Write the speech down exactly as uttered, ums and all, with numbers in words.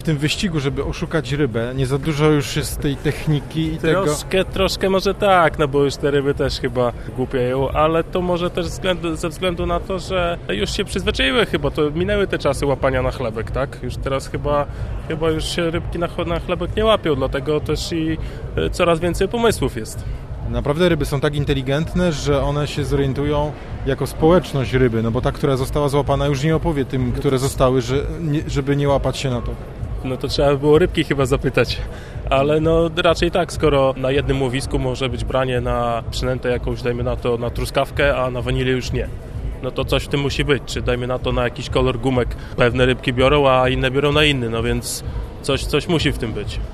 W tym wyścigu, żeby oszukać rybę, nie za dużo już jest tej techniki i troszkę, tego... Troszkę może tak, no bo już te ryby też chyba głupieją, ale to może też względu, ze względu na to, że już się przyzwyczaiły chyba, to minęły te czasy łapania na chlebek, tak? Już teraz chyba, chyba już się rybki na, na chlebek nie łapią, dlatego też i coraz więcej pomysłów jest. Naprawdę ryby są tak inteligentne, że one się zorientują jako społeczność ryby, no bo ta, która została złapana, już nie opowie tym, które zostały, że nie, żeby nie łapać się na to. No to trzeba by było rybki chyba zapytać, ale no raczej tak, skoro na jednym łowisku może być branie na przynętę jakąś, dajmy na to na truskawkę, a na wanilię już nie. No to coś w tym musi być, czy dajmy na to na jakiś kolor gumek pewne rybki biorą, a inne biorą na inny, no więc coś, coś musi w tym być.